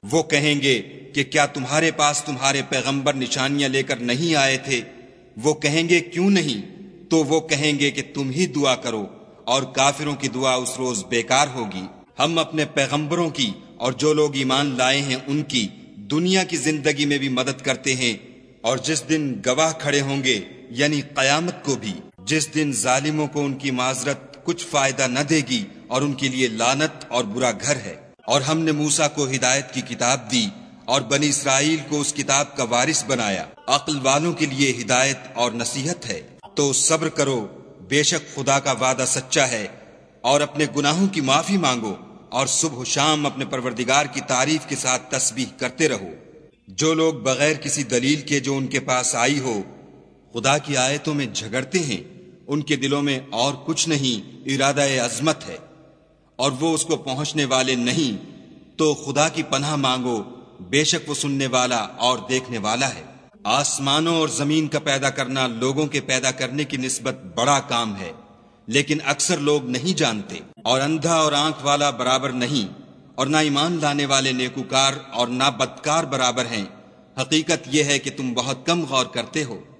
وہ کہیں گے کہ کیا تمہارے پاس تمہارے پیغمبر نشانیاں لے کر نہیں آئے تھے؟ وہ کہیں گے کیوں نہیں؟ تو وہ کہیں گے کہ تم ہی دعا کرو، اور کافروں کی دعا اس روز بیکار ہوگی۔ ہم اپنے پیغمبروں کی اور جو لوگ ایمان لائے ہیں ان کی دنیا کی زندگی میں بھی مدد کرتے ہیں، اور جس دن گواہ کھڑے ہوں گے یعنی قیامت کو بھی، جس دن ظالموں کو ان کی معذرت کچھ فائدہ نہ دے گی اور ان کے لیے لعنت اور برا گھر ہے۔ اور ہم نے موسیٰ کو ہدایت کی کتاب دی اور بنی اسرائیل کو اس کتاب کا وارث بنایا۔ عقل والوں کے لیے ہدایت اور نصیحت ہے۔ تو صبر کرو، بے شک خدا کا وعدہ سچا ہے، اور اپنے گناہوں کی معافی مانگو، اور صبح و شام اپنے پروردگار کی تعریف کے ساتھ تسبیح کرتے رہو۔ جو لوگ بغیر کسی دلیل کے جو ان کے پاس آئی ہو خدا کی آیتوں میں جھگڑتے ہیں، ان کے دلوں میں اور کچھ نہیں، ارادہ عظمت ہے، اور وہ اس کو پہنچنے والے نہیں۔ تو خدا کی پناہ مانگو، بے شک وہ سننے والا اور دیکھنے والا ہے۔ آسمانوں اور زمین کا پیدا کرنا لوگوں کے پیدا کرنے کی نسبت بڑا کام ہے، لیکن اکثر لوگ نہیں جانتے۔ اور اندھا اور آنکھ والا برابر نہیں، اور نہ ایمان لانے والے نیکوکار اور نہ بدکار برابر ہیں۔ حقیقت یہ ہے کہ تم بہت کم غور کرتے ہو۔